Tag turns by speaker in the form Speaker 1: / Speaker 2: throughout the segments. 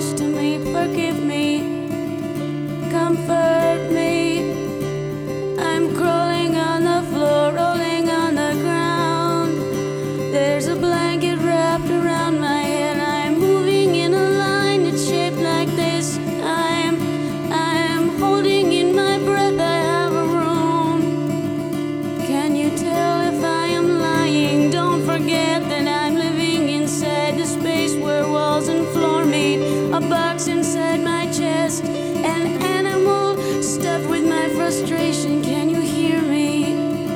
Speaker 1: close to me, forgive me, comfort me. I'm crawling on the floor, rolling on the ground. There's a blanket wrapped around my head. I'm moving in a line that's shaped like this. I'm holding in my breath. I have a room. Can you tell if I am lying? Don't forget that I'm living inside the space where walls and floor meet. A box inside my chest, an animal stuffed with my frustration. Can you hear me?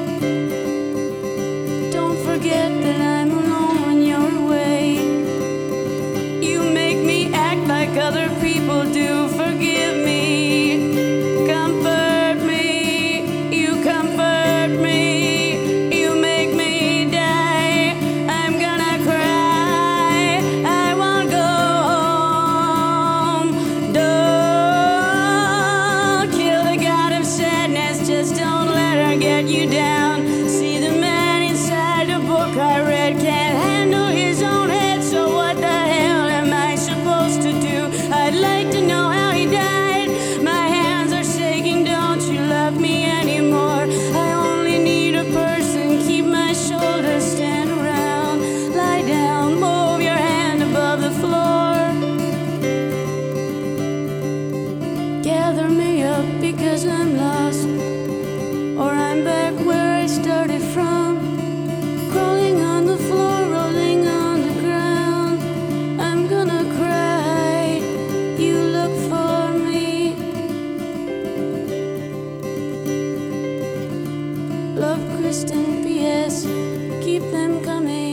Speaker 1: Don't forget that I'm alone when you're away. You make me act like other people do. Forgive me, comfort me, you comfort me. You make me die. I'm gonna cry. I won't go home. Don't kill the god of sadness. Just don't let her get you down. See, the man inside the book I read can't handle his own head. So what the hell am I supposed to do? I'd like to know how he died. My hands are shaking. Don't you love me anymore? I only need a person. Keep my shoulders, stand around, lie down, move your hand above the floor. Gather me up because I'm lost, or I'm back where I started from. Crawling on the floor, rolling on the ground. I'm gonna cry. You look for me. Love, Kristen, P.S. Keep them coming.